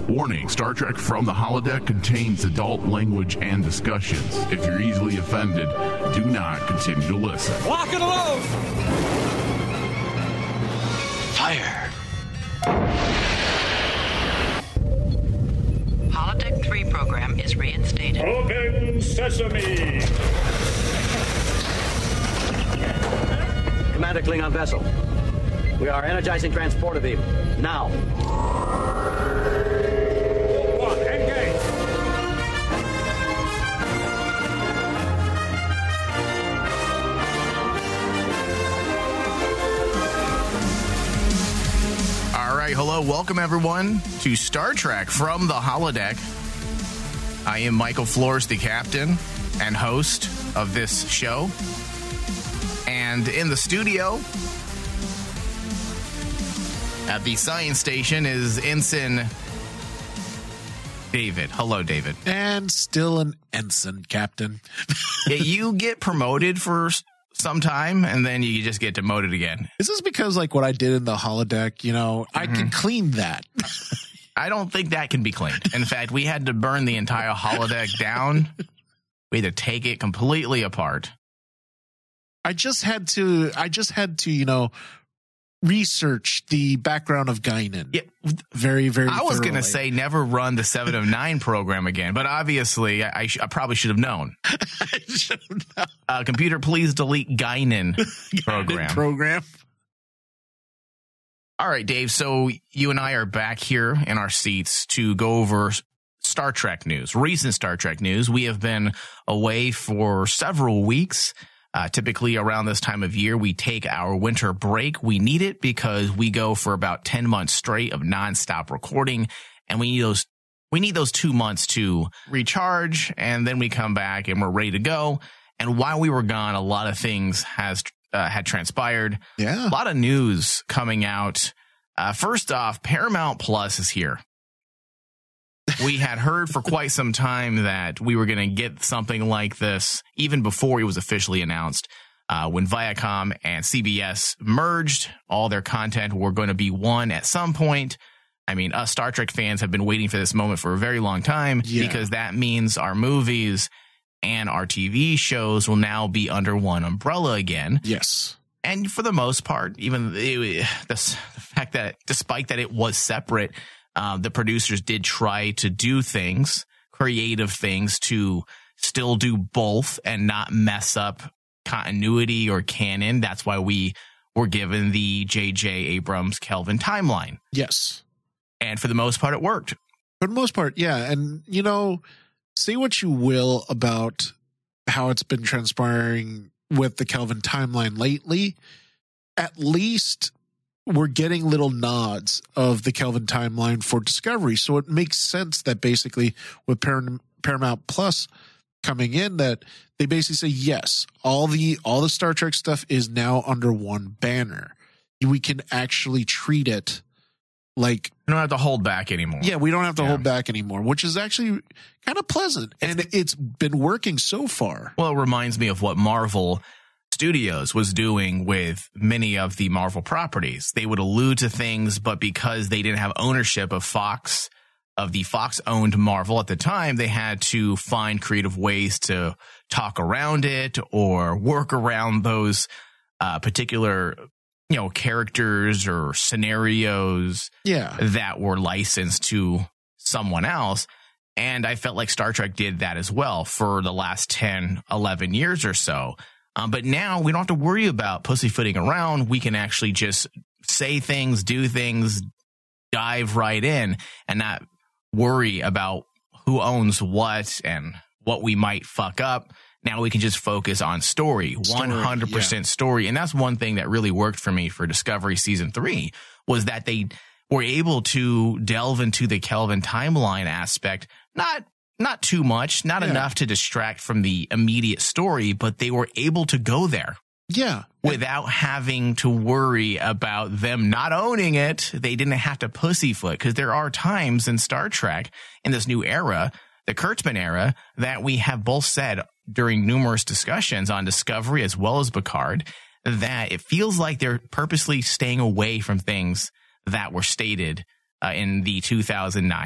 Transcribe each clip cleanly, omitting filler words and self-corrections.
Warning, Star Trek From the Holodeck contains adult language and discussions. If you're easily offended, do not continue to listen. Lock and load! Fire! Holodeck 3 program is reinstated. Open sesame! Commander Klingon vessel. We are energizing transporter beam. Now. One, engage! All right, hello, welcome everyone to Star Trek From the Holodeck. I am Michael Flores, the captain and host of this show. And in the studio at the science station is Ensign David. Hello, David. And still an ensign, Captain. Yeah, you get promoted for some time, and then you just get demoted again. Is this because, like, what I did in the holodeck, I can clean that? I don't think that can be cleaned. In fact, we had to burn the entire holodeck down. We had to take it completely apart. I just had to, research the background of Guinan. Yeah, very, very I was going to thoroughly. say never run the 7 of 9 program again, but obviously I probably should have known. I should have known. Computer, please delete Guinan program. All right, Dave, so you and I are back here in our seats to go over Star Trek news, recent Star Trek news. We have been away for several weeks. Typically around this time of year, we take our winter break. We need it because we go for about 10 months straight of nonstop recording, and we need those 2 months to recharge, and then we come back and we're ready to go. And while we were gone, a lot of things had transpired. Yeah. A lot of news coming out. First off, Paramount Plus is here. We had heard for quite some time that we were going to get something like this even before it was officially announced. When Viacom and CBS merged, all their content were going to be one at some point. I mean, us Star Trek fans have been waiting for this moment for a very long time because that means our movies and our TV shows will now be under one umbrella again. Yes. And for the most part, even the fact that despite that it was separate, the producers did try to do things, creative things, to still do both and not mess up continuity or canon. That's why we were given the J.J. Abrams Kelvin timeline. Yes. And for the most part, it worked. For the most part, yeah. And, say what you will about how it's been transpiring with the Kelvin timeline lately. At least we're getting little nods of the Kelvin timeline for Discovery. So it makes sense that basically with Paramount Plus coming in, that they basically say, yes, all the Star Trek stuff is now under one banner. We can actually treat it like, We don't have to hold back anymore. yeah, we don't have to hold back anymore, which is actually kind of pleasant. And it's been working so far. Well, it reminds me of what Marvel Studios was doing with many of the Marvel properties. They would allude to things, but because they didn't have ownership of Fox, of the Fox-owned Marvel at the time, they had to find creative ways to talk around it or work around those particular, characters or scenarios that were licensed to someone else. And I felt like Star Trek did that as well for the last 10, 11 years or so. But now we don't have to worry about pussyfooting around. We can actually just say things, do things, dive right in and not worry about who owns what and what we might fuck up. Now we can just focus on story 100% story. And that's one thing that really worked for me for Discovery Season 3 was that they were able to delve into the Kelvin timeline aspect, not too much, not enough to distract from the immediate story, but they were able to go there. Yeah. Without having to worry about them not owning it. They didn't have to pussyfoot, because there are times in Star Trek in this new era, the Kurtzman era, that we have both said during numerous discussions on Discovery as well as Picard, that it feels like they're purposely staying away from things that were stated in the 2009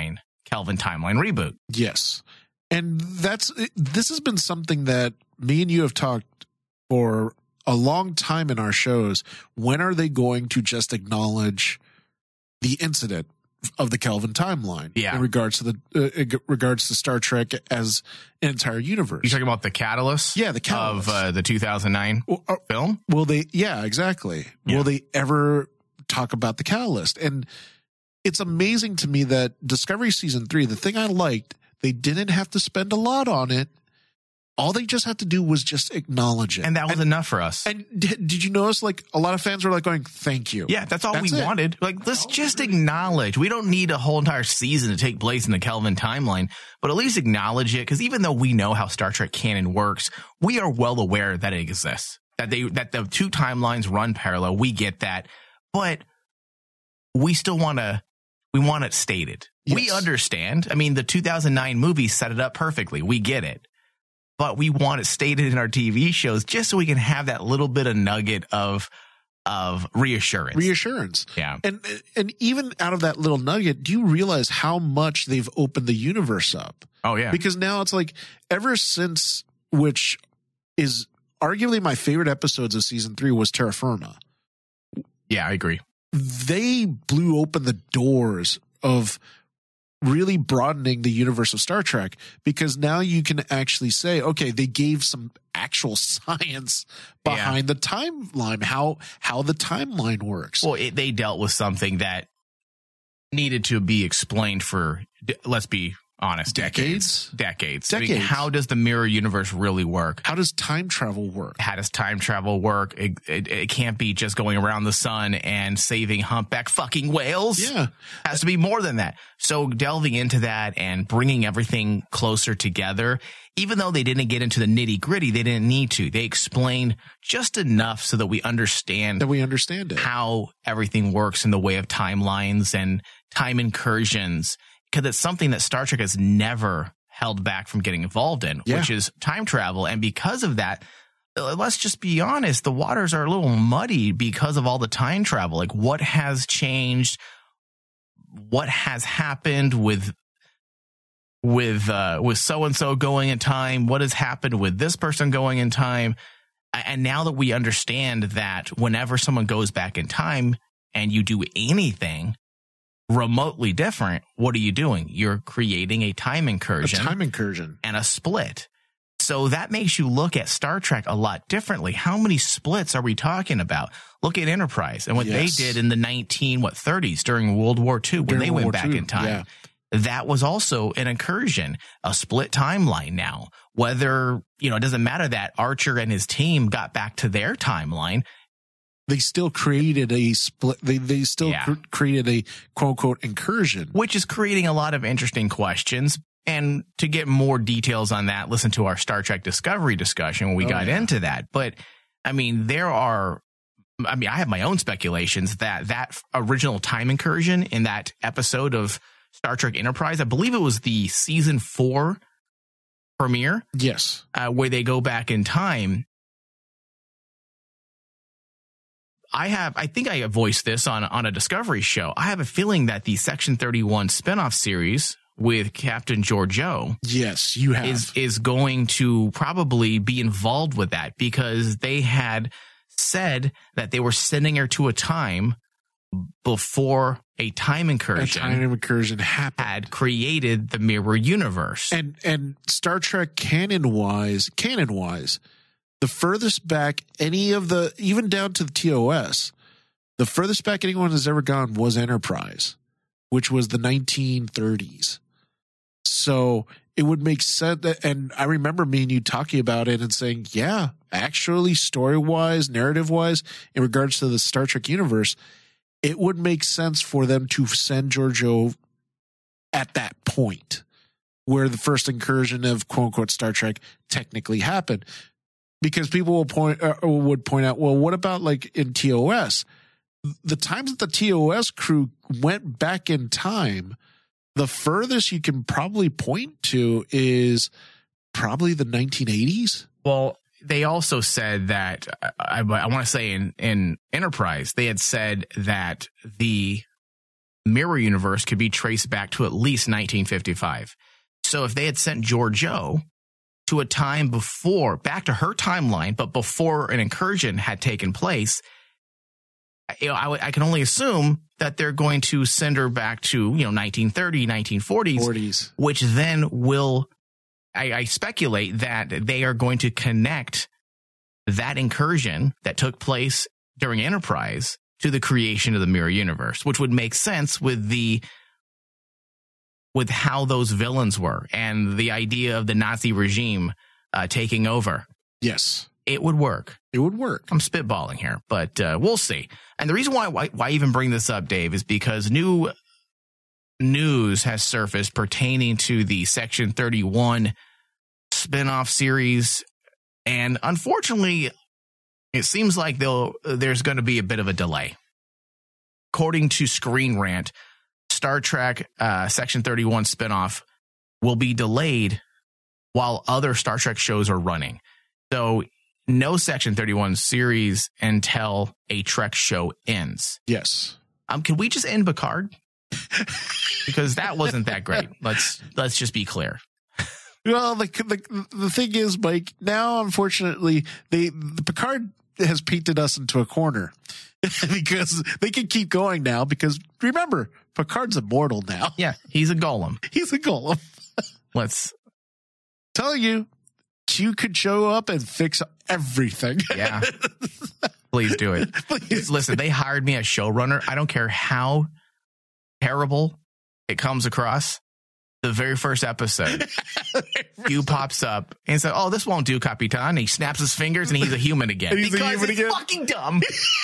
Kelvin timeline reboot. Yes. And this has been something that me and you have talked for a long time in our shows. When are they going to just acknowledge the incident of the Kelvin timeline in regards to Star Trek as an entire universe? You're talking about the catalyst? Yeah, the catalyst of the 2009 film? Will they? Yeah, exactly. Yeah. Will they ever talk about the catalyst? And it's amazing to me that Discovery Season 3, the thing I liked, they didn't have to spend a lot on it. All they just had to do was just acknowledge it. And that was enough for us. And did you notice, like, a lot of fans were like going, thank you. Yeah, that's all we wanted. Like, let's just acknowledge. We don't need a whole entire season to take place in the Kelvin timeline, but at least acknowledge it. Because even though we know how Star Trek canon works, we are well aware that it exists. That the two timelines run parallel. We get that. But we still want it stated. Yes. We understand. I mean, the 2009 movie set it up perfectly. We get it. But we want it stated in our TV shows just so we can have that little bit of nugget of reassurance. Reassurance. Yeah. And even out of that little nugget, do you realize how much they've opened the universe up? Oh, yeah. Because now it's like, ever since, which is arguably my favorite episodes of season 3 was Terra Firma. Yeah, I agree. They blew open the doors of really broadening the universe of Star Trek, because now you can actually say, okay, they gave some actual science behind the timeline, how the timeline works. Well, they dealt with something that needed to be explained for, let's be honest, decades. I mean, how does the mirror universe really work? How does time travel work? It can't be just going around the sun and saving humpback fucking whales. Yeah. It has to be more than that. So delving into that and bringing everything closer together, even though they didn't get into the nitty gritty, they didn't need to. They explained just enough so that we understand it. How everything works in the way of timelines and time incursions. Because it's something that Star Trek has never held back from getting involved in, which is time travel. And because of that, let's just be honest, the waters are a little muddy because of all the time travel. Like, what has changed? What has happened with so-and-so going in time? What has happened with this person going in time? And now that we understand that whenever someone goes back in time and you do anything remotely different, what are you doing? You're creating a time incursion. And a split. So that makes you look at Star Trek a lot differently. How many splits are we talking about? Look at Enterprise and what they did in the 30s during World War II when they went back in time. Yeah. That was also an incursion, a split timeline now. Whether, it doesn't matter that Archer and his team got back to their timeline. They still created a split. They still created a quote unquote incursion, which is creating a lot of interesting questions. And to get more details on that, listen to our Star Trek Discovery discussion when we got into that. But I mean, I have my own speculations that original time incursion in that episode of Star Trek Enterprise, I believe it was the season 4 premiere. Yes. Where they go back in time. I think I voiced this on a Discovery show. I have a feeling that the Section 31 spinoff series with Captain Georgiou, yes, you have, is going to probably be involved with that, because they had said that they were sending her to a time before a time incursion happened, had created the mirror universe. And Star Trek canon wise, the furthest back even down to the TOS, the furthest back anyone has ever gone was Enterprise, which was the 1930s. So it would make sense that, and I remember me and you talking about it and saying, yeah, actually, story-wise, narrative-wise, in regards to the Star Trek universe, it would make sense for them to send Georgiou at that point where the first incursion of quote-unquote Star Trek technically happened. Because people would point out, well, what about like in TOS? The times that the TOS crew went back in time, the furthest you can probably point to is probably the 1980s. Well, they also said that, I want to say in Enterprise, they had said that the mirror universe could be traced back to at least 1955. So if they had sent Georgiou to a time before, back to her timeline, but before an incursion had taken place, I can only assume that they're going to send her back to 1930s, 1940s, which then will, I speculate that they are going to connect that incursion that took place during Enterprise to the creation of the mirror universe, which would make sense with how those villains were and the idea of the Nazi regime taking over. Yes. It would work. It would work. I'm spitballing here, but we'll see. And the reason why I even bring this up, Dave, is because new news has surfaced pertaining to the Section 31 spinoff series. And unfortunately, it seems like there's going to be a bit of a delay. According to Screen Rant, Star Trek Section 31 spinoff will be delayed while other Star Trek shows are running. So no Section 31 series until a Trek show ends. Yes. Can we just end Picard? Because that wasn't that great. Let's just be clear. Well, the thing is, Mike, now, unfortunately, the Picard has painted us into a corner because they can keep going now because, remember, Picard's immortal now. Yeah, he's a golem. He's a golem. Let's tell you, Q could show up and fix everything. Yeah. Please do it. Please. Listen, they hired me as showrunner. I don't care how terrible it comes across. The very first episode, Q pops up and says, "Oh, this won't do, Capitan." And he snaps his fingers and he's a human again. Fucking dumb.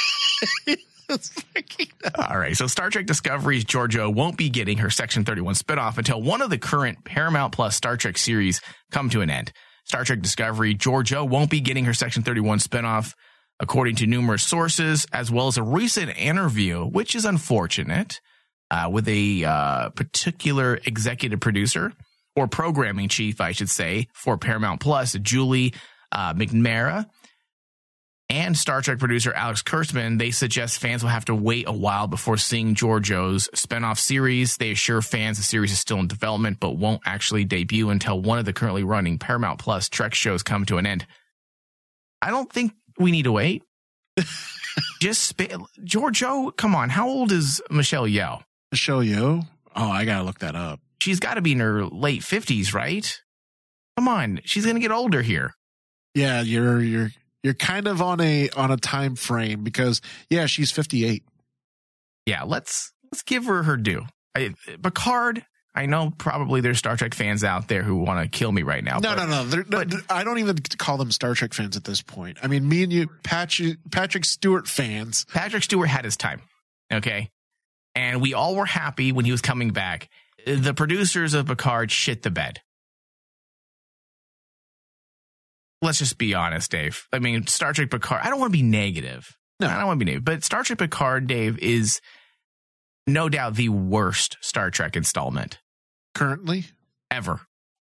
All right. So Star Trek Discovery's Georgiou won't be getting her Section 31 spinoff until one of the current Paramount Plus Star Trek series come to an end. Star Trek Discovery Georgiou won't be getting her Section 31 spinoff, according to numerous sources, as well as a recent interview, which is unfortunate, with a particular executive producer or programming chief, I should say, for Paramount Plus, Julie McNamara, and Star Trek producer Alex Kurtzman. They suggest fans will have to wait a while before seeing Georgiou's spinoff series. They assure fans the series is still in development, but won't actually debut until one of the currently running Paramount Plus Trek shows come to an end. I don't think we need to wait. Georgiou, come on. How old is Michelle Yeoh? Michelle Yeoh? Oh, I gotta look that up. She's got to be in her late 50s, right? Come on, she's gonna get older here. Yeah, you're kind of on a time frame because she's 58. Yeah, let's give her due. Picard, I know probably there's Star Trek fans out there who want to kill me right now. No. I don't even call them Star Trek fans at this point. I mean, me and you, Patrick Stewart fans. Patrick Stewart had his time, okay? And we all were happy when he was coming back. The producers of Picard shit the bed. Let's just be honest, Dave. I mean, Star Trek Picard, I don't want to be negative. No, I don't want to be negative. But Star Trek Picard, Dave, is no doubt the worst Star Trek installment. Currently? Ever.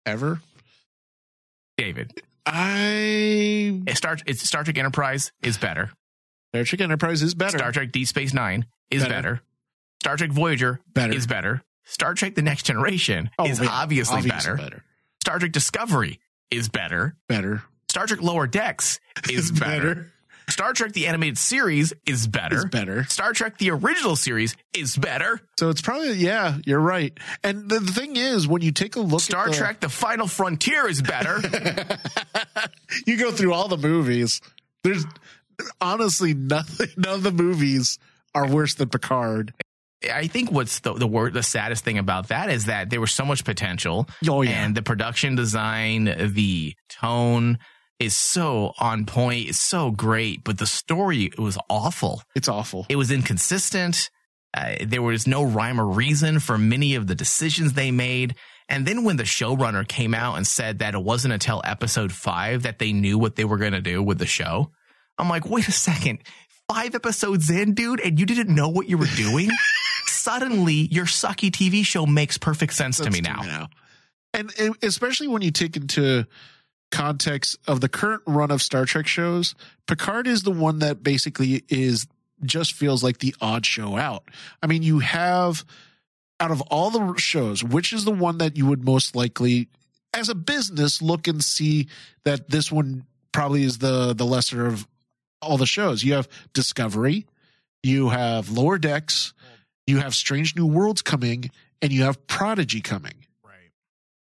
David. Star Trek Enterprise is better. Star Trek Enterprise is better. Star Trek Deep Space Nine is better. Star Trek Voyager is better. Star Trek The Next Generation is obviously better. Star Trek Discovery is better. Star Trek Lower Decks is better. Star Trek The Animated Series is better. Star Trek The Original Series is better. So it's probably, you're right. And the thing is, when you take a look Star Trek The Final Frontier is better. You go through all the movies. There's honestly nothing. None of the movies are worse than Picard. I think what's the saddest thing about that is that there was so much potential. Oh, yeah. And the production design, the tone is so on point. It's so great. But the story was awful. It's awful. It was inconsistent. There was no rhyme or reason for many of the decisions they made. And then when the showrunner came out and said that it wasn't until episode 5 that they knew what they were going to do with the show, I'm like, wait a second. 5 episodes in, dude, and you didn't know what you were doing? Suddenly, your sucky TV show makes perfect sense to me now. And especially when you take into context of the current run of Star Trek shows, Picard is the one that basically just feels like the odd show out. I mean, you have out of all the shows, which is the one that you would most likely, as a business, look and see that this one probably is the lesser of all the shows? You have Discovery, you have Lower Decks, you have Strange New Worlds coming, and you have Prodigy coming. Right.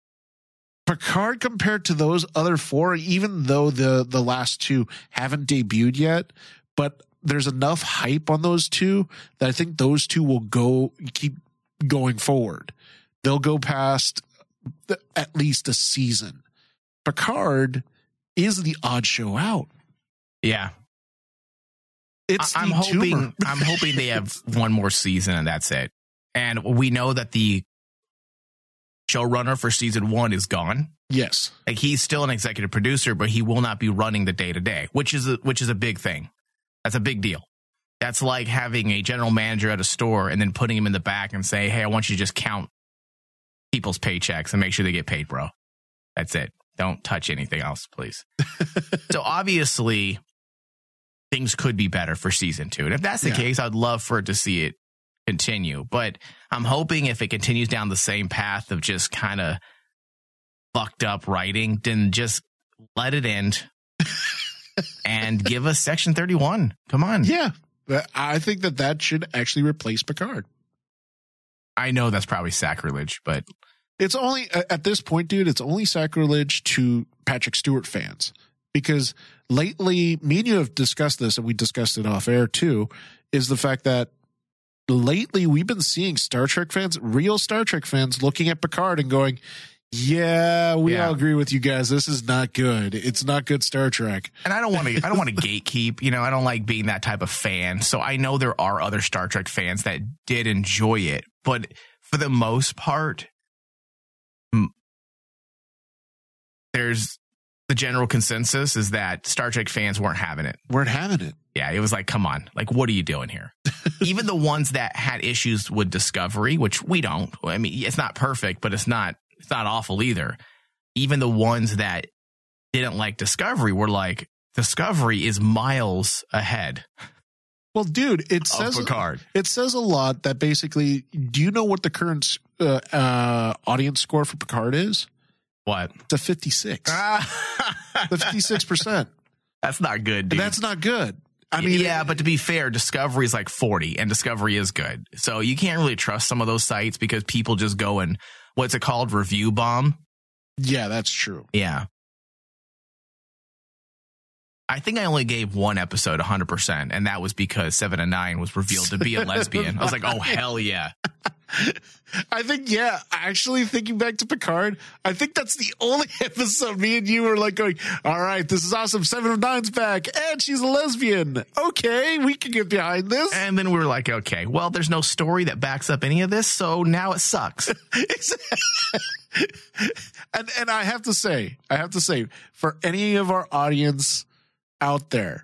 Picard, compared to those other four, even though the last two haven't debuted yet, but there's enough hype on those two that I think those two will keep going forward. They'll go past at least a season. Picard is the odd show out. Yeah. I'm hoping they have one more season and that's it. And we know that the showrunner for season 1 is gone. Yes. Like, he's still an executive producer, but he will not be running the day-to-day, which is a big thing. That's a big deal. That's like having a general manager at a store and then putting him in the back and say, hey, I want you to just count people's paychecks and make sure they get paid, bro. That's it. Don't touch anything else, please. So obviously, things could be better for season 2. And if that's the case, I'd love for it to see it continue. But I'm hoping if it continues down the same path of just kind of fucked up writing, then just let it end and give us Section 31. Come on. Yeah. I think that should actually replace Picard. I know that's probably sacrilege, but it's only at this point, dude, it's only sacrilege to Patrick Stewart fans, because lately, me and you have discussed this, and we discussed it off air too, is the fact that lately we've been seeing Star Trek fans, real Star Trek fans, looking at Picard and going, yeah, we all agree with you guys. This is not good. It's not good Star Trek. And I don't want to gatekeep, I don't like being that type of fan. So I know there are other Star Trek fans that did enjoy it, but for the most part, there's the general consensus is that Star Trek fans weren't having it. Yeah, it was like, come on, like, what are you doing here? Even the ones that had issues with Discovery, which we don't. I mean, it's not perfect, but it's not awful either. Even the ones that didn't like Discovery were like, Discovery is miles ahead. Well, dude, it says a lot that basically, do you know what the current audience score for Picard is? What? It's a 56. The 56%. That's not good, dude. That's not good. I mean, yeah, but to be fair, Discovery is like 40, and Discovery is good. So you can't really trust some of those sites because people just go and, what's it called? Review bomb? Yeah, that's true. Yeah. I think I only gave one episode 100%, and that was because 7 of 9 was revealed to be a lesbian. I was like, oh, hell yeah. I think, actually thinking back to Picard, I think that's the only episode me and you were like going, all right, this is awesome. 7 of 9's back, and she's a lesbian. Okay, we can get behind this. And then we were like, okay, well, there's no story that backs up any of this, so now it sucks. And I have to say, for any of our audience out there,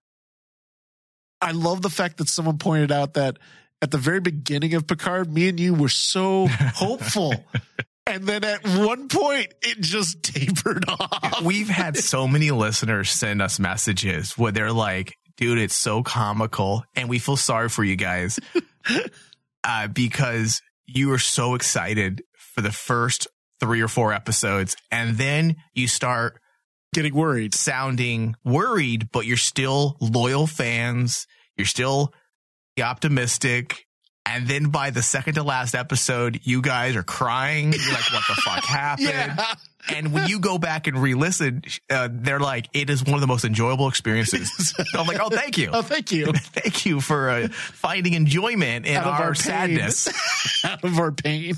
I love the fact that someone pointed out that at the very beginning of Picard, me and you were so hopeful. And then at one point, it just tapered off. We've had so many listeners send us messages where they're like, dude, it's so comical. And we feel sorry for you guys because you were so excited for the first 3 or 4 episodes. And then you start getting worried, sounding worried, but you're still loyal fans. You're still optimistic. And then by the second to last episode, you guys are crying. You're like, what the fuck happened? Yeah. And when you go back and re-listen, they're like, it is one of the most enjoyable experiences. I'm like, oh, thank you. Oh, thank you. Thank you for finding enjoyment in our sadness. Out of our pain.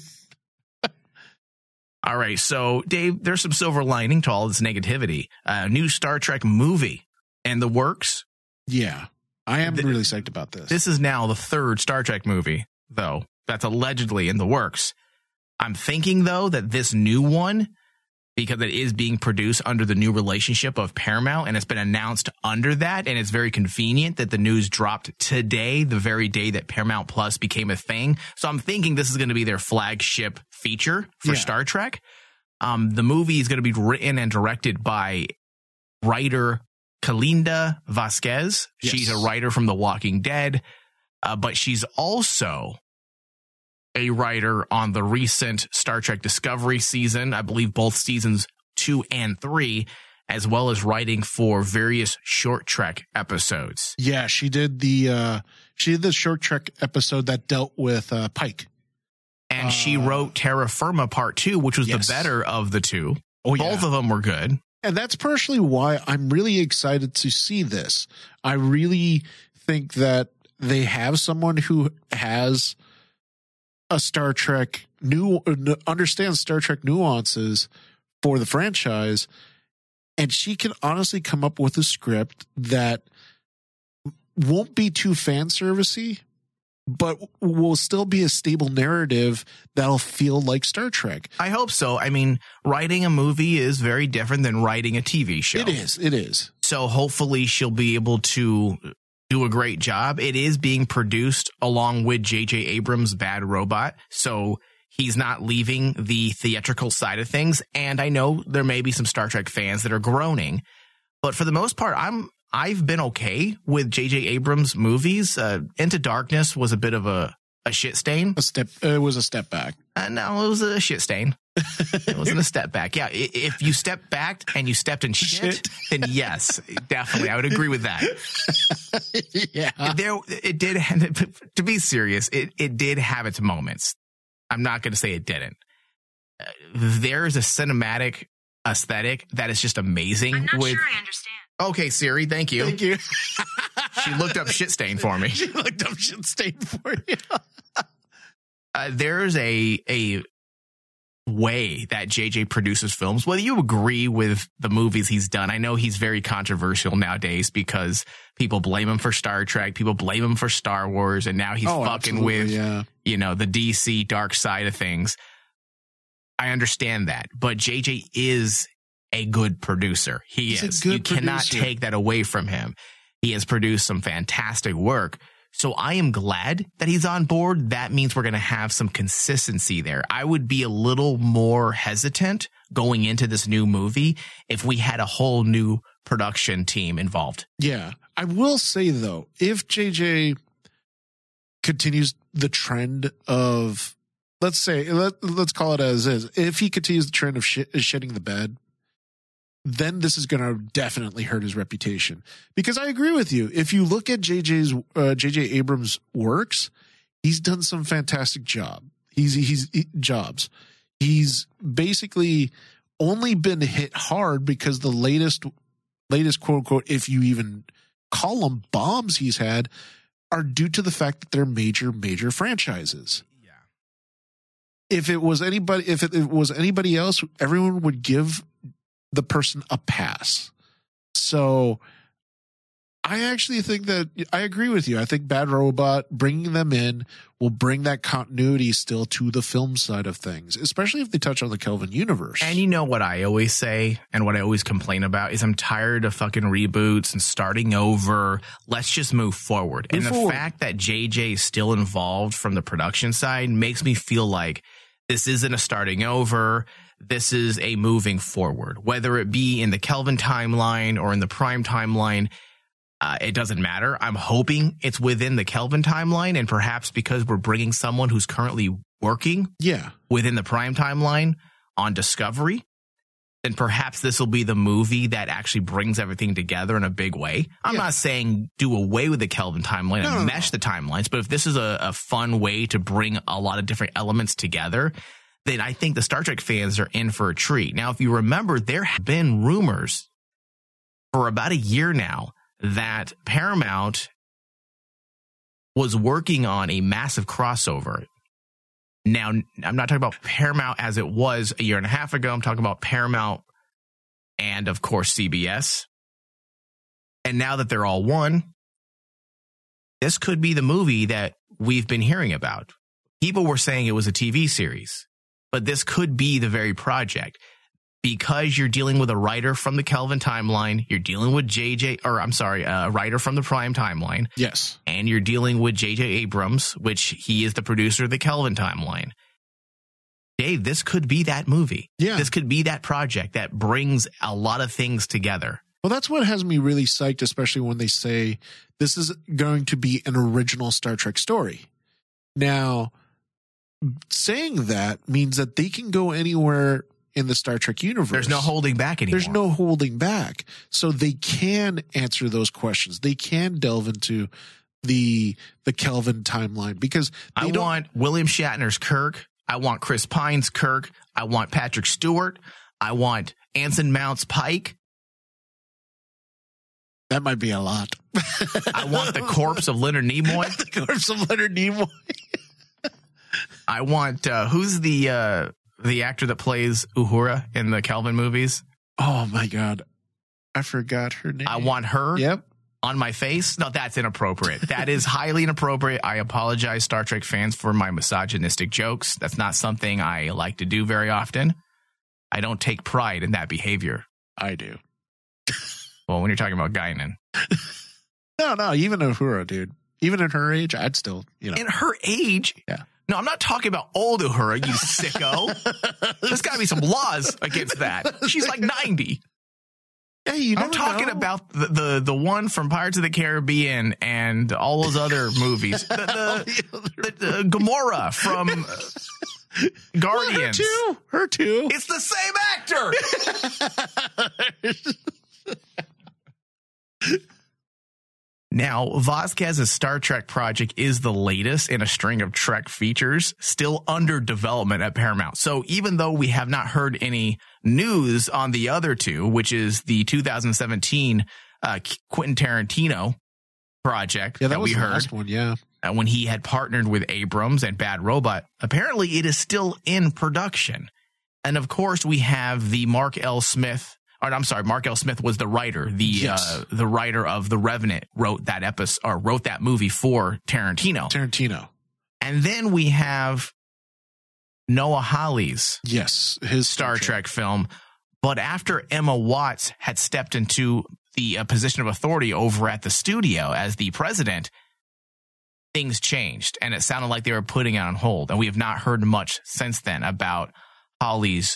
All right. So, Dave, there's some silver lining to all this negativity. New Star Trek movie in the works. Yeah. I am really psyched about this. This is now the 3rd Star Trek movie, though, that's allegedly in the works. I'm thinking, though, that this new one, because it is being produced under the new relationship of Paramount, and it's been announced under that, and it's very convenient that the news dropped today, the very day that Paramount Plus became a thing. So I'm thinking this is going to be their flagship feature for Star Trek. The movie is going to be written and directed by writer Kalinda Vasquez. Yes. She's a writer from The Walking Dead, but she's also a writer on the recent Star Trek Discovery season, I believe both seasons 2 and 3, as well as writing for various short Trek episodes. Yeah, she did the short Trek episode that dealt with Pike. And she wrote Terra Firma Part 2, which was the better of the two. Oh, yeah. Both of them were good. And that's partially why I'm really excited to see this. I really think that they have someone who has a Star Trek understands Star Trek nuances for the franchise, and she can honestly come up with a script that won't be too fan servicey, but will still be a stable narrative that'll feel like Star Trek. I hope so. I mean, writing a movie is very different than writing a TV show. It is. So hopefully she'll be able to do a great job. It is being produced along with J.J. Abrams' Bad Robot, so he's not leaving the theatrical side of things. And I know there may be some Star Trek fans that are groaning, but for the most part, I've been okay with J.J. Abrams' movies. Into Darkness was a bit of a shit stain. It was a step back. No, it was a shit stain. It wasn't a step back. Yeah, if you stepped back and you stepped in shit, then yes, definitely, I would agree with that. Yeah, it did. To be serious, it did have its moments. I'm not going to say it didn't. There's a cinematic aesthetic that is just amazing. I'm not sure I understand. Okay, Siri, thank you. Thank you. She looked up shit stain for me. She looked up shit stain for you. There's a way that JJ produces films, whether you agree with the movies he's done. I know he's very controversial nowadays because people blame him for Star Trek, people blame him for Star Wars, and now he's fucking with, the DC dark side of things. I understand that, but JJ is a good producer. He's is. You cannot take that away from him. He has produced some fantastic work. So I am glad that he's on board. That means we're going to have some consistency there. I would be a little more hesitant going into this new movie if we had a whole new production team involved. Yeah. I will say, though, if JJ continues the trend of, let's call it as is, if he continues the trend of shitting the bed, then this is going to definitely hurt his reputation. Because I agree with you. If you look at J.J. Abrams' works, he's done some fantastic jobs. He's basically only been hit hard because the latest quote unquote, if you even call them bombs he's had, are due to the fact that they're major franchises. Yeah. If it was anybody else, everyone would give the person a pass. So I actually think that I agree with you. I think Bad Robot, bringing them in, will bring that continuity still to the film side of things, especially if they touch on the Kelvin universe. And you know what I always say and what I always complain about is I'm tired of fucking reboots and starting over. Let's just move forward. The fact that JJ is still involved from the production side makes me feel like this isn't a starting over. This is a moving forward, whether it be in the Kelvin timeline or in the Prime timeline. It doesn't matter. I'm hoping it's within the Kelvin timeline, and perhaps because we're bringing someone who's currently working within the Prime timeline on Discovery, then perhaps this will be the movie that actually brings everything together in a big way. I'm not saying do away with the Kelvin timeline and mesh the timelines, but if this is a fun way to bring a lot of different elements together, then I think the Star Trek fans are in for a treat. Now, if you remember, there have been rumors for about a year now that Paramount was working on a massive crossover. Now, I'm not talking about Paramount as it was a year and a half ago. I'm talking about Paramount and, of course, CBS. And now that they're all one, this could be the movie that we've been hearing about. People were saying it was a TV series, but this could be the very project. Because you're dealing with a writer from the Kelvin timeline, you're dealing with a writer from the Prime timeline. Yes. And you're dealing with J.J. Abrams, which he is the producer of the Kelvin timeline. Dave, this could be that movie. Yeah. This could be that project that brings a lot of things together. Well, that's what has me really psyched, especially when they say this is going to be an original Star Trek story. Now, saying that means that they can go anywhere in the Star Trek universe. There's no holding back anymore. There's no holding back. So they can answer those questions. They can delve into the Kelvin timeline because I want William Shatner's Kirk. I want Chris Pine's Kirk. I want Patrick Stewart. I want Anson Mount's Pike. That might be a lot. I want the corpse of Leonard Nimoy. The corpse of Leonard Nimoy. I want who's the actor that plays Uhura in the Kelvin movies? Oh my God, I forgot her name. I want her. Yep. On my face? No, that's inappropriate. That is highly inappropriate. I apologize, Star Trek fans, for my misogynistic jokes. That's not something I like to do very often. I don't take pride in that behavior. I do. Well, when you're talking about Guinan. No, even Uhura, dude. Even at her age, I'd still, In her age? Yeah. No, I'm not talking about old Uhura, you sicko. There's got to be some laws against that. She's like 90. Hey, I'm talking about the one from Pirates of the Caribbean and all those other movies. The Gamora from Guardians. Well, her too. It's the same actor. Now, Vasquez's Star Trek project is the latest in a string of Trek features still under development at Paramount. So even though we have not heard any news on the other two, which is the 2017 Quentin Tarantino project that was we the heard last one, yeah. When he had partnered with Abrams and Bad Robot, apparently it is still in production. And of course, we have the Mark L. Smith was the writer. The writer of The Revenant wrote that episode or wrote that movie for Tarantino. And then we have Noah Hawley's his Star Trek film. But after Emma Watts had stepped into the position of authority over at the studio as the president, things changed and it sounded like they were putting it on hold. And we have not heard much since then about Hawley's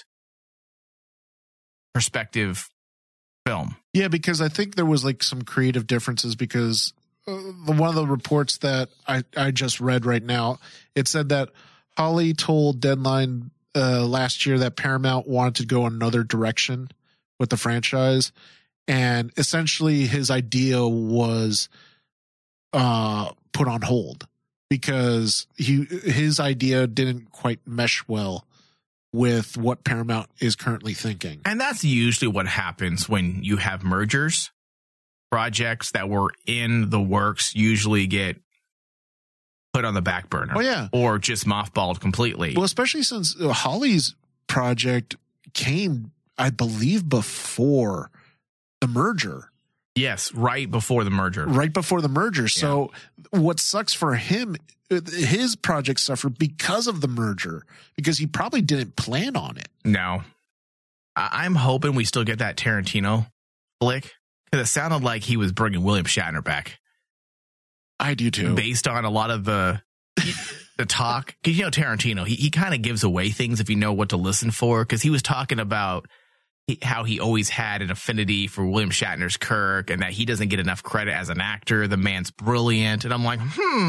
perspective film. Yeah, because I think there was like some creative differences because one of the reports that I just read right now, it said that Hawley told Deadline last year that Paramount wanted to go another direction with the franchise. And essentially his idea was put on hold because his idea didn't quite mesh well with what Paramount is currently thinking. And that's usually what happens when you have mergers. Projects that were in the works usually get put on the back burner. Oh, yeah. Or just mothballed completely. Well, especially since Hawley's project came, I believe, before the merger. Yes, right before the merger. Yeah. So what sucks for him, his project suffered because of the merger, because he probably didn't plan on it. No. I'm hoping we still get that Tarantino flick, because it sounded like he was bringing William Shatner back. I do too. Based on a lot of the talk. Because, Tarantino, he kind of gives away things if you know what to listen for, because he was talking about how he always had an affinity for William Shatner's Kirk and that he doesn't get enough credit as an actor. The man's brilliant. And I'm like,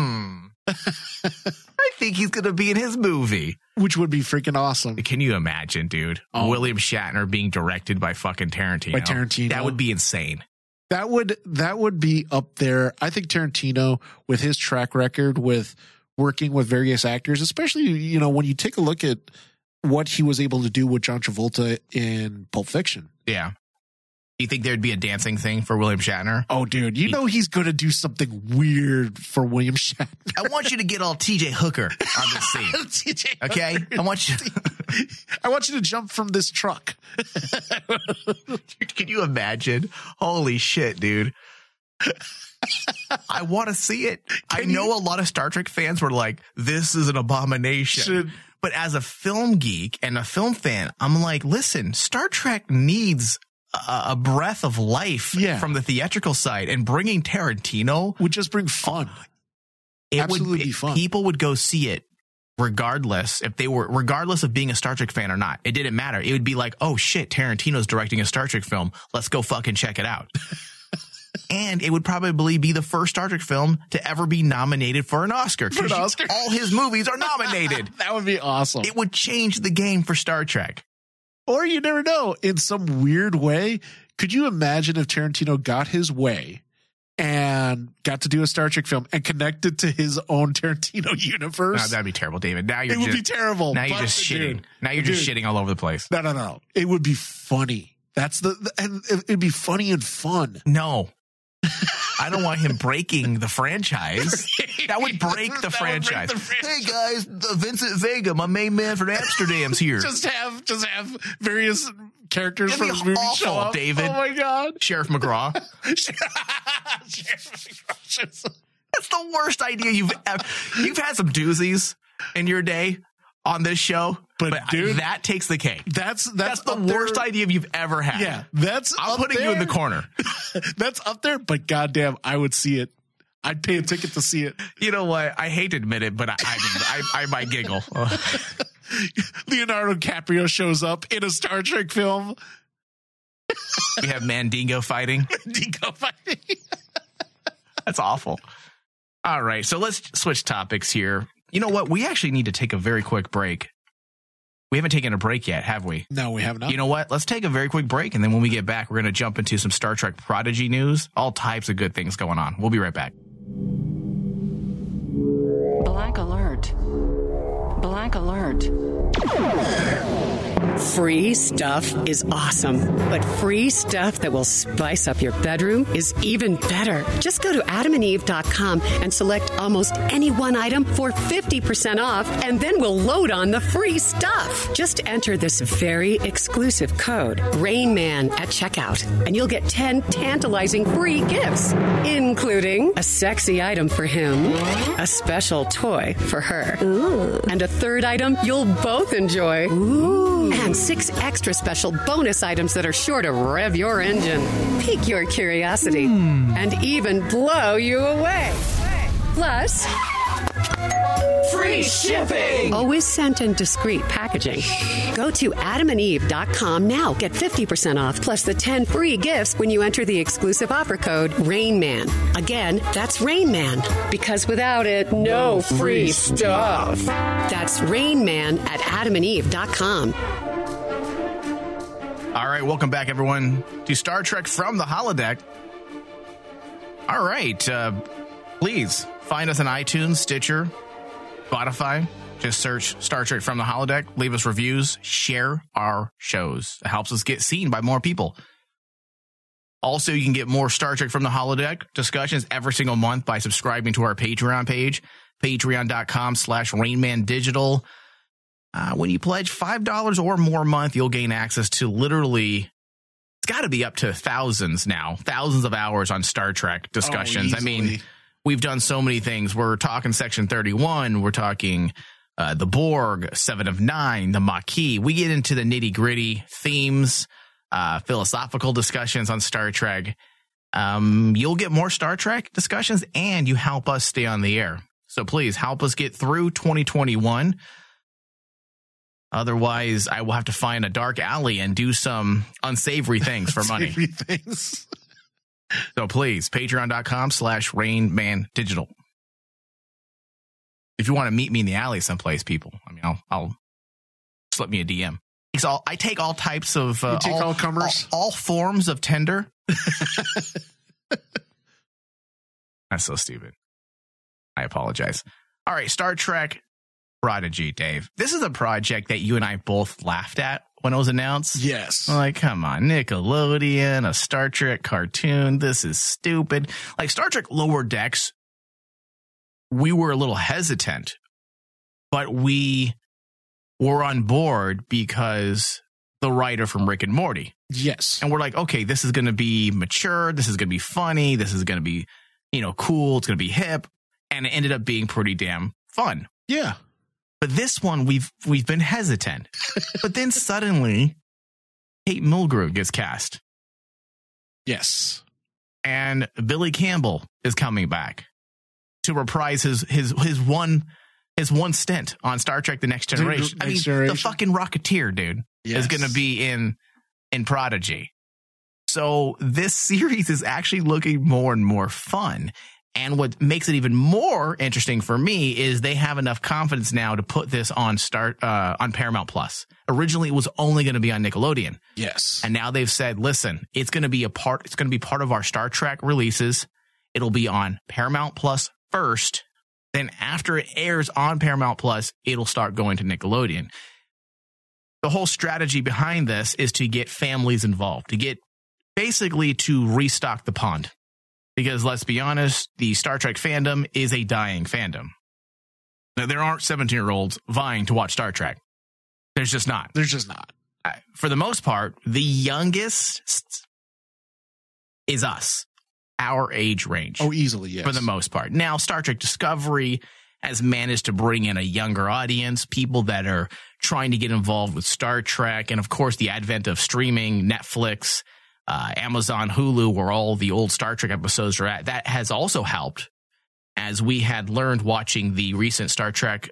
I think he's going to be in his movie. Which would be freaking awesome. Can you imagine, dude? Oh. William Shatner being directed by fucking Tarantino. By Tarantino. That would be insane. That would be up there. I think Tarantino, with his track record with working with various actors, especially, when you take a look at what he was able to do with John Travolta in Pulp Fiction. Yeah. Do you think there'd be a dancing thing for William Shatner? Oh, dude, he's going to do something weird for William Shatner. I want you to get all TJ Hooker on this scene. TJ okay? Hooker. I want you to jump from this truck. Can you imagine? Holy shit, dude. I want to see it. I know a lot of Star Trek fans were like, this is an abomination. But as a film geek and a film fan, I'm like, listen, Star Trek needs a breath of life from the theatrical side, and bringing Tarantino would just bring fun. It would be fun. People would go see it regardless of being a Star Trek fan or not. It didn't matter. It would be like, oh shit, Tarantino's directing a Star Trek film. Let's go fucking check it out. And it would probably be the first Star Trek film to ever be nominated for an Oscar. For an Oscar? All his movies are nominated. That would be awesome. It would change the game for Star Trek. Or you never know, in some weird way, could you imagine if Tarantino got his way and got to do a Star Trek film and connected to his own Tarantino universe? No, that'd be terrible, David. Now you're it would be terrible. Now you're just shitting. Now you're just shitting all over the place. No. It would be funny. That's and it'd be funny and fun. No. I don't want him breaking the franchise. That would break the franchise. Hey guys, Vincent Vega, my main man from Amsterdam's here. Just have various characters from his movie show up. David. Oh my God, Sheriff McGraw. That's the worst idea you've ever. You've had some doozies in your day on this show, but dude, that takes the cake. That's the worst idea you've ever had. Yeah, I'm putting you in the corner. That's up there, but goddamn, I would see it. I'd pay a ticket to see it. You know what? I hate to admit it, but I might giggle. Leonardo DiCaprio shows up in a Star Trek film. We have Mandingo fighting. That's awful. All right, so let's switch topics here. You know what? We actually need to take a very quick break. We haven't taken a break yet, have we? No, we have not. You know what? Let's take a very quick break, and then when we get back, we're going to jump into some Star Trek Prodigy news. All types of good things going on. We'll be right back. Blank alert. Blank alert. Free stuff is awesome, but free stuff that will spice up your bedroom is even better. Just go to adamandeve.com and select almost any one item for 50% off, and then we'll load on the free stuff. Just enter this very exclusive code, RAINMAN, at checkout, and you'll get 10 tantalizing free gifts, including a sexy item for him, a special toy for her, and a third item you'll both enjoy. And 6 extra special bonus items that are sure to rev your engine, pique your curiosity, and even blow you away. Plus, free shipping! Always sent in discreet packaging. Go to adamandeve.com now. Get 50% off plus the 10 free gifts when you enter the exclusive offer code RAINMAN. Again, that's RAINMAN. Because without it, no free stuff. That's RAINMAN at adamandeve.com. All right, welcome back, everyone, to Star Trek from the Holodeck. All right, please find us on iTunes, Stitcher, Spotify. Just search Star Trek from the Holodeck. Leave us reviews. Share our shows. It helps us get seen by more people. Also, you can get more Star Trek from the Holodeck discussions every single month by subscribing to our Patreon page, patreon.com/RainmanDigital. When you pledge $5 or more a month, you'll gain access to literally, it's got to be up to thousands of hours on Star Trek discussions. I mean, we've done so many things. We're talking Section 31. We're talking the Borg, 7 of 9, the Maquis. We get into the nitty gritty themes, philosophical discussions on Star Trek. You'll get more Star Trek discussions, and you help us stay on the air. So please help us get through 2021. Otherwise, I will have to find a dark alley and do some unsavory things for money. So please, patreon.com/RainmanDigital. If you want to meet me in the alley someplace, people, I mean, I'll slip me a DM. I take all types of all comers, all forms of tender. That's so stupid. I apologize. All right, Star Trek Prodigy, Dave. This is a project that you and I both laughed at when it was announced. Yes. Like, come on, Nickelodeon, a Star Trek cartoon. This is stupid. Like Star Trek Lower Decks, we were a little hesitant, but we were on board because the writer from Rick and Morty. Yes. And we're like, okay, this is going to be mature. This is going to be funny. This is going to be, cool. It's going to be hip. And it ended up being pretty damn fun. Yeah. But this one, we've been hesitant. But then suddenly, Kate Mulgrew gets cast. Yes. And Billy Campbell is coming back to reprise his one stint on Star Trek: The Next Generation. The fucking Rocketeer, dude, is going to be in Prodigy. So this series is actually looking more and more fun. And what makes it even more interesting for me is they have enough confidence now to put this on Paramount Plus. Originally, it was only going to be on Nickelodeon. Yes. And now they've said, listen, it's going to be part of our Star Trek releases. It'll be on Paramount Plus first. Then after it airs on Paramount Plus, it'll start going to Nickelodeon. The whole strategy behind this is to get families involved, basically to restock the pond. Because let's be honest, the Star Trek fandom is a dying fandom. Now, there aren't 17-year-olds vying to watch Star Trek. There's just not. For the most part, the youngest is us, our age range. Oh, easily, yes. For the most part. Now, Star Trek Discovery has managed to bring in a younger audience, people that are trying to get involved with Star Trek. And, of course, the advent of streaming, Netflix, Amazon, Hulu, where all the old Star Trek episodes are at. That has also helped, as we had learned watching the recent Star Trek,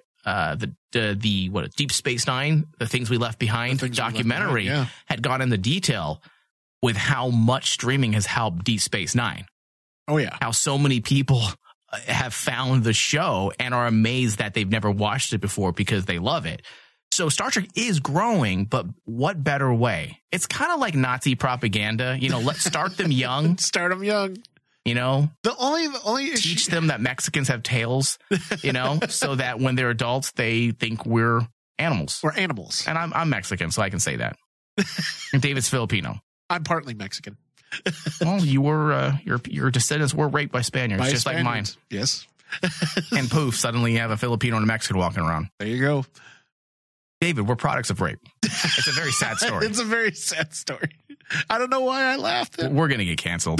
Deep Space Nine, The Things We Left Behind documentary, had gone into detail with how much streaming has helped Deep Space Nine. Oh, yeah. How so many people have found the show and are amazed that they've never watched it before because they love it. So Star Trek is growing, but what better way? It's kind of like Nazi propaganda. Let's start them young. Start them young. The only issue. Teach them that Mexicans have tails, so that when they're adults, they think we're animals. We're animals. And I'm Mexican, so I can say that. And David's Filipino. I'm partly Mexican. Well, you were, your descendants were raped by Spaniards, just like mine. Yes. And poof, suddenly you have a Filipino and a Mexican walking around. There you go. David, we're products of rape. It's a very sad story. It's a very sad story. I don't know why I laughed. We're going to get canceled.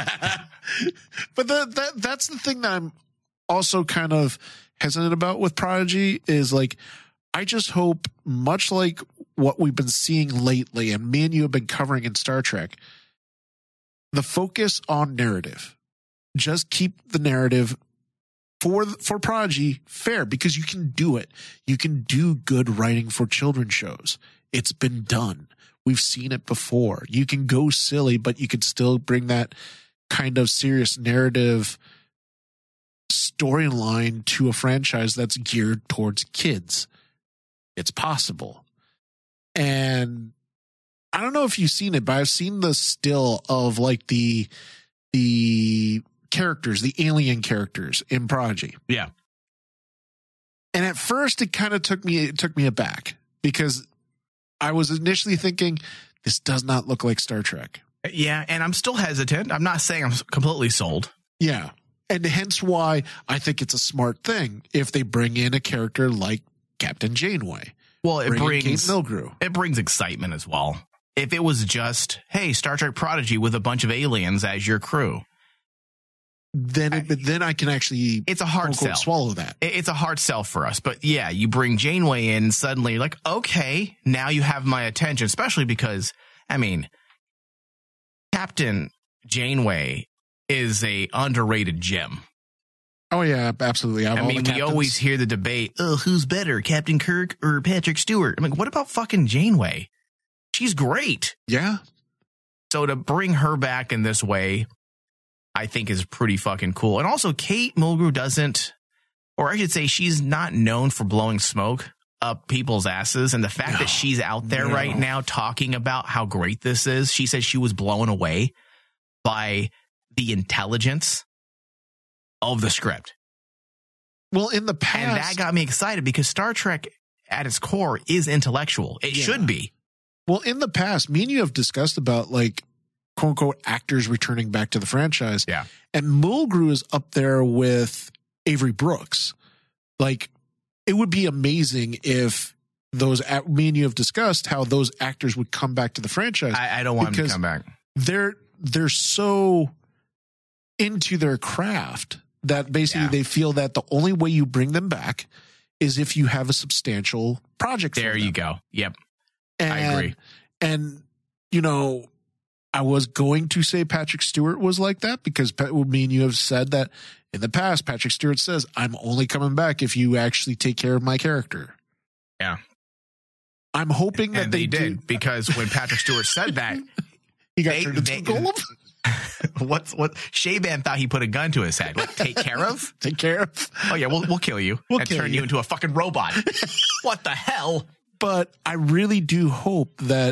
But that's the thing that I'm also kind of hesitant about with Prodigy is like, I just hope, much like what we've been seeing lately, and me and you have been covering in Star Trek, the focus on narrative. Just keep the narrative for Prodigy fair, because you can do it. You can do good writing for children's shows. It's been done. We've seen it before. You can go silly, but you can still bring that kind of serious narrative storyline to a franchise that's geared towards kids. It's possible. And I don't know if you've seen it, but I've seen the still of like the characters, the alien characters in Prodigy. Yeah. And at first it kind of took me aback, because I was initially thinking, this does not look like Star Trek. Yeah, and I'm still hesitant. I'm not saying I'm completely sold. Yeah. And hence why I think it's a smart thing if they bring in a character like Captain Janeway. Well, it brings Kate Mulgrew. It brings excitement as well. If it was just, hey, Star Trek Prodigy with a bunch of aliens as your crew, then I can actually, it's a hard sell. Swallow that. It's a hard sell for us. But yeah, you bring Janeway in, suddenly you're like, okay, now you have my attention, especially because, I mean, Captain Janeway is a underrated gem. Oh yeah, absolutely. I mean, we always hear the debate, who's better, Captain Kirk or Patrick Stewart? I'm like, what about fucking Janeway? She's great. Yeah. So to bring her back in this way, I think is pretty fucking cool. And also, Kate Mulgrew doesn't, or I should say, she's not known for blowing smoke up people's asses. And the fact that she's out there right now talking about how great this is, she says she was blown away by the intelligence of the script. Well, in the past, and that got me excited, because Star Trek at its core is intellectual. It should be. Well, in the past, me and you have discussed about, like, quote unquote actors returning back to the franchise. Yeah. And Mulgrew is up there with Avery Brooks. Like, it would be amazing if those, me and you have discussed how those actors would come back to the franchise. I don't want them to come back. They're so into their craft that basically they feel that the only way you bring them back is if you have a substantial project. There you go. Yep. And, I agree. And, you know, I was going to say Patrick Stewart was like that, because me and you have said that in the past. Patrick Stewart says, I'm only coming back if you actually take care of my character. Yeah. I'm hoping that they did, because when Patrick Stewart said that, He got turned into a golem. What Shayban thought he put a gun to his head. Like, take care of? Take care of. Oh yeah, we'll kill you and turn you into a fucking robot. What the hell? But I really do hope that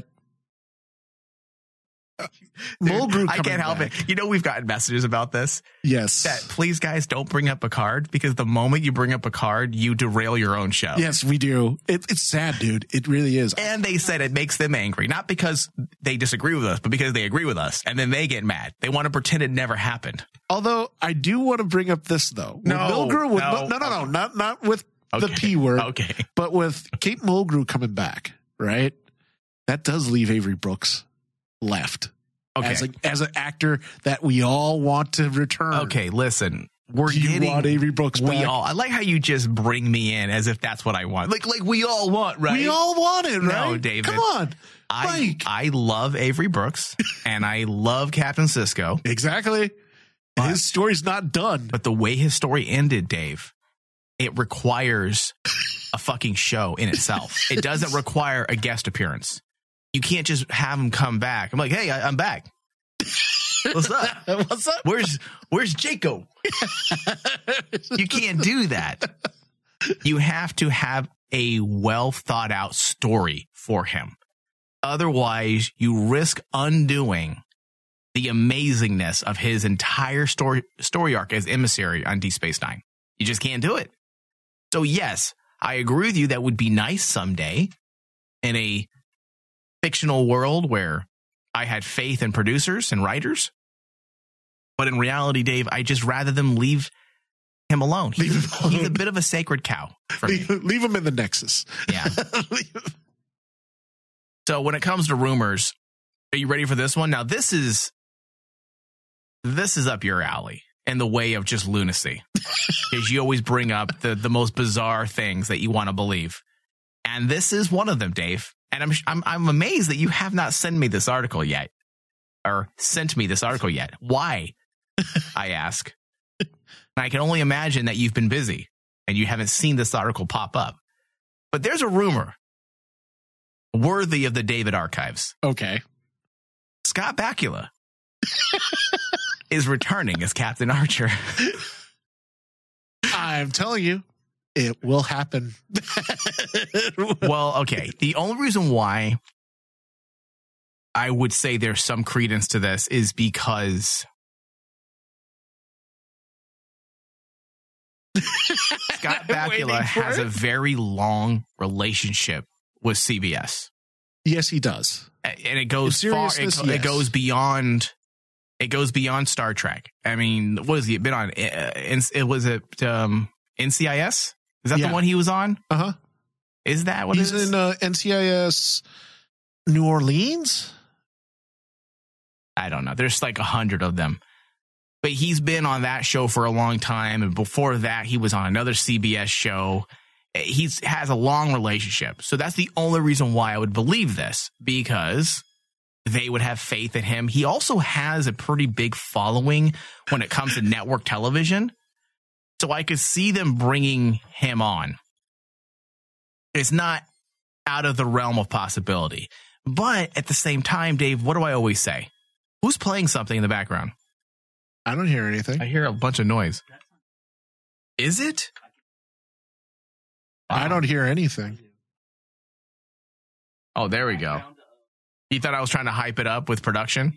Mulgrew. I can't help it. You know, we've gotten messages about this. Yes. That please, guys, don't bring up a card, because the moment you bring up a card, you derail your own show. Yes, we do. It's sad, dude. It really is. And they said it makes them angry, not because they disagree with us, but because they agree with us, and then they get mad. They want to pretend it never happened. Although I do want to bring up this though. No, not with the P word. Okay. But with Kate Mulgrew coming back, right? That does leave Avery Brooks left. Okay. As an actor that we all want to return. Okay, listen. Do you want Avery Brooks back? I like how you just bring me in as if that's what I want. Like we all want, right? We all want it, right? No, David. Come on. I love Avery Brooks and I love Captain Sisko. Exactly. His story's not done. But the way his story ended, Dave, it requires a fucking show in itself. It doesn't require a guest appearance. You can't just have him come back. I'm like, hey, I'm back. What's up? What's up? Where's Jaco? You can't do that. You have to have a well thought out story for him. Otherwise, you risk undoing the amazingness of his entire story arc as emissary on Deep Space Nine. You just can't do it. So yes, I agree with you. That would be nice someday in a fictional world where I had faith in producers and writers. But in reality, Dave, I just rather them leave him alone. He's a bit of a sacred cow for me. Leave him in the Nexus. Yeah. So when it comes to rumors, are you ready for this one? Now, this is up your alley in the way of just lunacy. Because you always bring up the most bizarre things that you want to believe. And this is one of them, Dave. And I'm amazed that you have not sent me this article yet. Or sent me this article yet. Why? I ask. And I can only imagine that you've been busy and you haven't seen this article pop up. But there's a rumor worthy of the David archives. Okay. Scott Bakula is returning as Captain Archer. I'm telling you, it will happen. Well, okay. The only reason why I would say there's some credence to this is because Scott Bakula has a very long relationship with CBS. Yes, he does. And it goes far. It goes beyond. It goes beyond Star Trek. I mean, what has he been on? Was it NCIS? Is that the one he was on? Uh-huh. Is that what he's it is? in NCIS New Orleans? I don't know. There's like 100 of them. But he's been on that show for a long time. And before that, he was on another CBS show. He has a long relationship. So that's the only reason why I would believe this, because they would have faith in him. He also has a pretty big following when it comes to network television. So I could see them bringing him on. It's not out of the realm of possibility. But at the same time, Dave, what do I always say? Who's playing something in the background? I don't hear anything. I hear a bunch of noise. Is it? I don't hear anything. Oh, there we go. You thought I was trying to hype it up with production?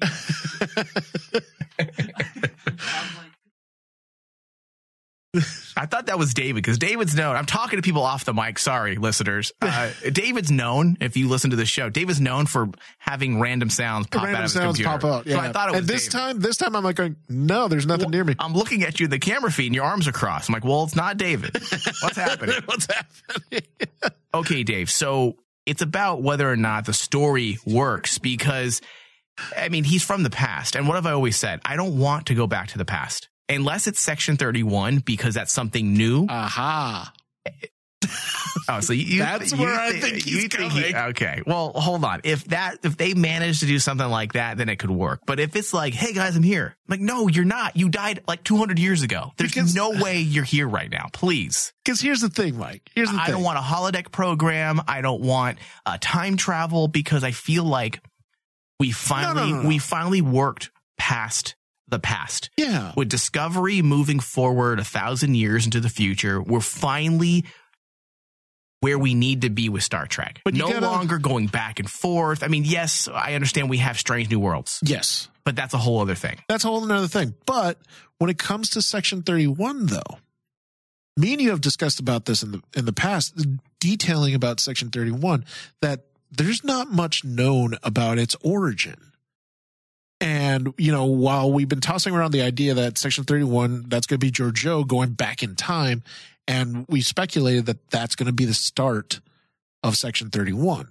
I thought that was David, because David's known. I'm talking to people off the mic. Sorry, listeners. David's known, if you listen to the show, David's known for having random sounds pop out of his computer. Pop out, yeah. So I thought it was and this time I'm like going, no, there's nothing near me. I'm looking at you in the camera feed and your arms are crossed. I'm like, well, it's not David. What's happening? What's happening? Okay, Dave. So it's about whether or not the story works, because, I mean, he's from the past. And what have I always said? I don't want to go back to the past. Unless it's Section 31, because that's something new. Aha. Oh, so that's where I think he's coming. Okay. Well, hold on. If they manage to do something like that, then it could work. But if it's like, hey guys, I'm here. I'm like, no, you're not. You died like 200 years ago. There's no way you're here right now. Please. Because here's the thing, Mike. I don't want a holodeck program. I don't want time travel, because I feel like We finally worked past the past. Yeah. With Discovery moving forward 1,000 years into the future, we're finally where we need to be with Star Trek. But no longer going back and forth. I mean, yes, I understand we have Strange New Worlds. Yes. But that's a whole other thing. That's a whole other thing. But when it comes to Section 31, though, me and you have discussed about this in the past, detailing about Section 31, that there's not much known about its origin. And, you know, while we've been tossing around the idea that Section 31, that's going to be Georgiou going back in time, and we speculated that that's going to be the start of Section 31.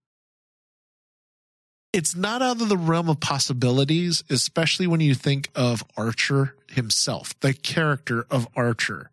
It's not out of the realm of possibilities, especially when you think of Archer himself, the character of Archer.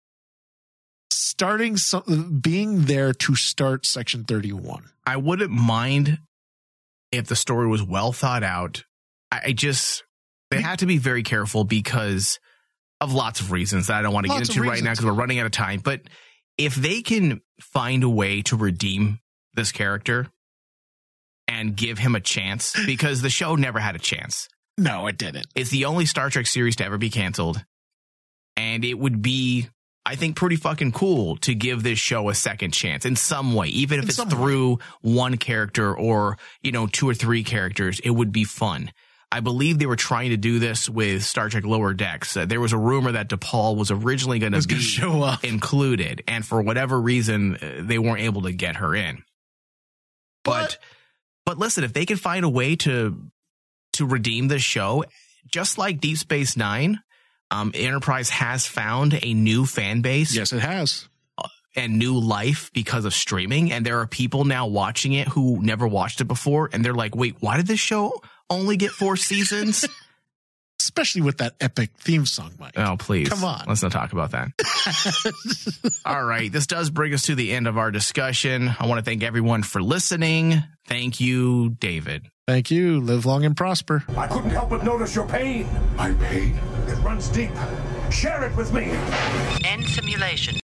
Being there to start Section 31. I wouldn't mind if the story was well thought out. They have to be very careful because of lots of reasons that I don't want to get into right now because we're running out of time. But if they can find a way to redeem this character and give him a chance, because the show never had a chance. No, it didn't. It's the only Star Trek series to ever be canceled. And it would be, I think, pretty fucking cool to give this show a second chance in some way, even if it's through one character or, you know, 2 or 3 characters. It would be fun. I believe they were trying to do this with Star Trek Lower Decks. There was a rumor that DePaul was originally going to be show up. Included, and for whatever reason, they weren't able to get her in. But listen, if they can find a way to redeem this show, just like Deep Space Nine, Enterprise has found a new fan base. Yes, it has. And new life because of streaming. And there are people now watching it who never watched it before. And they're like, wait, why did this show only get 4 seasons? Especially with that epic theme song, Mike. Oh, please. Come on. Let's not talk about that. All right. This does bring us to the end of our discussion. I want to thank everyone for listening. Thank you, David. Thank you. Live long and prosper. I couldn't help but notice your pain. My pain? It runs deep. Share it with me. End simulation.